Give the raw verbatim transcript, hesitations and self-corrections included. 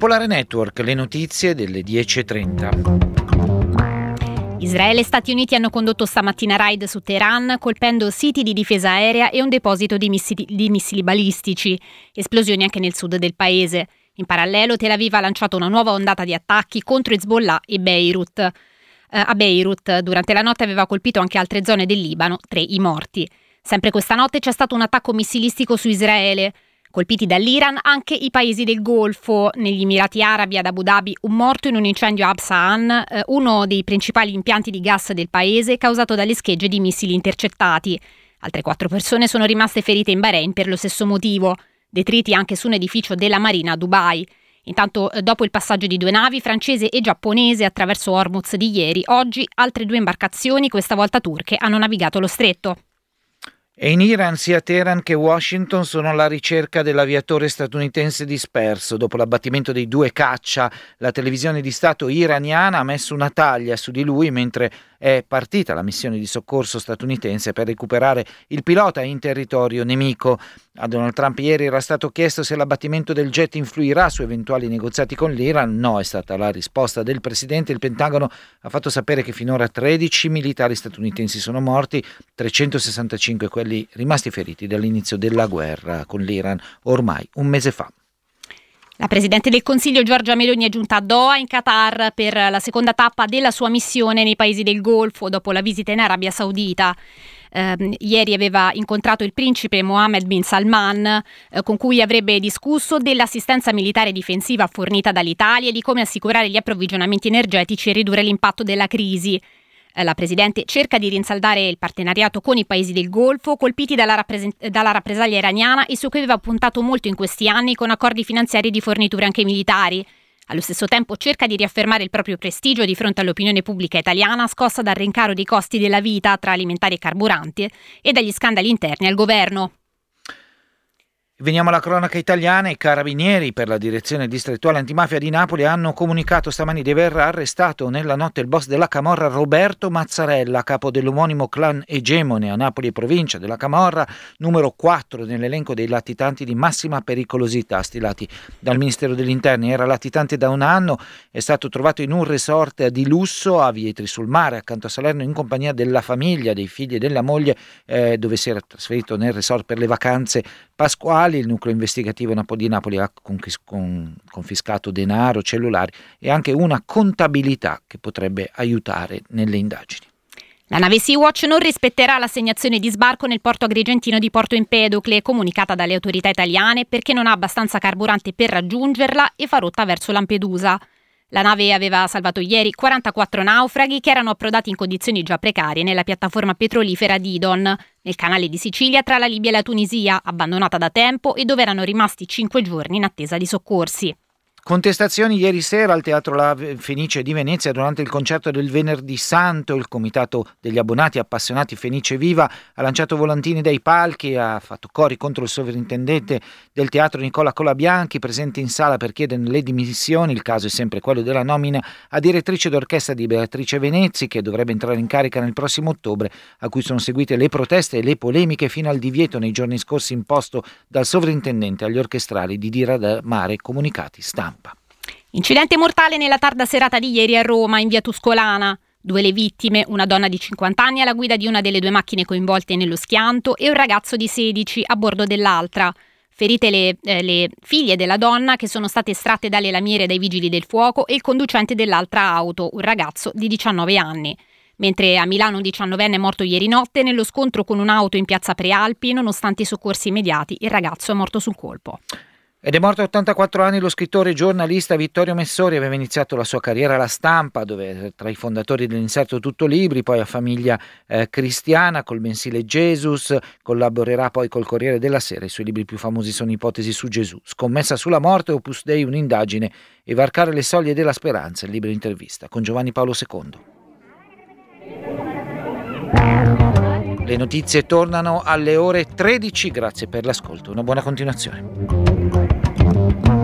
Popolare Network, le notizie delle dieci e trenta. Israele e Stati Uniti hanno condotto stamattina raid su Teheran, colpendo siti di difesa aerea e un deposito di missili, di missili balistici. Esplosioni anche nel sud del paese. In parallelo, Tel Aviv ha lanciato una nuova ondata di attacchi contro Hezbollah e Beirut. Eh, a Beirut, durante la notte, aveva colpito anche altre zone del Libano, tre i morti. Sempre questa notte c'è stato un attacco missilistico su Israele. Colpiti dall'Iran anche i paesi del Golfo. Negli Emirati Arabi, ad Abu Dhabi, un morto in un incendio a Absaan, eh, uno dei principali impianti di gas del paese, causato dalle schegge di missili intercettati. Altre quattro persone sono rimaste ferite in Bahrain per lo stesso motivo. Detriti anche su un edificio della Marina a Dubai. Intanto, eh, dopo il passaggio di due navi, francese e giapponese, attraverso Hormuz di ieri, oggi altre due imbarcazioni, questa volta turche, hanno navigato lo stretto. E in Iran sia Teheran che Washington sono alla ricerca dell'aviatore statunitense disperso. Dopo l'abbattimento dei due caccia, la televisione di Stato iraniana ha messo una taglia su di lui mentre è partita la missione di soccorso statunitense per recuperare il pilota in territorio nemico. A Donald Trump ieri era stato chiesto se l'abbattimento del jet influirà su eventuali negoziati con l'Iran. No, è stata la risposta del presidente. Il Pentagono ha fatto sapere che finora tredici militari statunitensi sono morti, trecentosessantacinque quelli rimasti feriti dall'inizio della guerra con l'Iran ormai un mese fa. La Presidente del Consiglio Giorgia Meloni è giunta a Doha, in Qatar, per la seconda tappa della sua missione nei paesi del Golfo dopo la visita in Arabia Saudita. Eh, ieri aveva incontrato il principe Mohammed bin Salman, eh, con cui avrebbe discusso dell'assistenza militare difensiva fornita dall'Italia e di come assicurare gli approvvigionamenti energetici e ridurre l'impatto della crisi. La Presidente cerca di rinsaldare il partenariato con i paesi del Golfo, colpiti dalla, rappresent- dalla rappresaglia iraniana e su cui aveva puntato molto in questi anni con accordi finanziari e di forniture anche militari. Allo stesso tempo cerca di riaffermare il proprio prestigio di fronte all'opinione pubblica italiana, scossa dal rincaro dei costi della vita tra alimentari e carburanti e dagli scandali interni al governo. Veniamo alla cronaca italiana. I carabinieri per la direzione distrettuale antimafia di Napoli hanno comunicato stamani di aver arrestato nella notte il boss della camorra Roberto Mazzarella, capo dell'omonimo clan Egemone a Napoli e provincia della Camorra, numero quattro nell'elenco dei latitanti di massima pericolosità stilati dal Ministero degli Interni. Era latitante da un anno, è stato trovato in un resort di lusso a Vietri sul Mare, accanto a Salerno, in compagnia della famiglia, dei figli e della moglie, eh, dove si era trasferito nel resort per le vacanze pasquali. Il nucleo investigativo di Napoli ha confiscato denaro, cellulari e anche una contabilità che potrebbe aiutare nelle indagini. La nave Sea-Watch non rispetterà l'assegnazione di sbarco nel porto agrigentino di Porto Empedocle, comunicata dalle autorità italiane, perché non ha abbastanza carburante per raggiungerla e fa rotta verso Lampedusa. La nave aveva salvato ieri quarantaquattro naufraghi che erano approdati in condizioni già precarie nella piattaforma petrolifera Didon, nel canale di Sicilia tra la Libia e la Tunisia, abbandonata da tempo e dove erano rimasti cinque giorni in attesa di soccorsi. Contestazioni ieri sera al Teatro La Fenice di Venezia durante il concerto del Venerdì Santo. Il comitato degli abbonati appassionati Fenice Viva ha lanciato volantini dai palchi, ha fatto cori contro il sovrintendente del teatro Nicola Colabianchi, presente in sala per chiedere le dimissioni. Il caso è sempre quello della nomina a direttrice d'orchestra di Beatrice Venezzi, che dovrebbe entrare in carica nel prossimo ottobre, a cui sono seguite le proteste e le polemiche fino al divieto nei giorni scorsi imposto dal sovrintendente agli orchestrali di diramare comunicati stampa. Incidente mortale nella tarda serata di ieri a Roma, in via Tuscolana. Due le vittime, una donna di cinquanta anni alla guida di una delle due macchine coinvolte nello schianto e un ragazzo di sedici a bordo dell'altra. Ferite le, eh, le figlie della donna, che sono state estratte dalle lamiere dai vigili del fuoco, e il conducente dell'altra auto, un ragazzo di diciannove anni. Mentre a Milano un diciannovenne è morto ieri notte nello scontro con un'auto in piazza Prealpi, nonostante i soccorsi immediati, il ragazzo è morto sul colpo. Ed è morto a ottantaquattro anni lo scrittore e giornalista Vittorio Messori. Aveva iniziato la sua carriera alla Stampa, dove tra i fondatori dell'Inserto Tutto Libri, poi a Famiglia eh, Cristiana, col mensile Jesus, collaborerà poi col Corriere della Sera. I suoi libri più famosi sono Ipotesi su Gesù, Scommessa sulla morte, Opus Dei, un'indagine e Varcare le soglie della speranza, il libro intervista con Giovanni Paolo secondo. Le notizie tornano alle ore tredici, grazie per l'ascolto, una buona continuazione.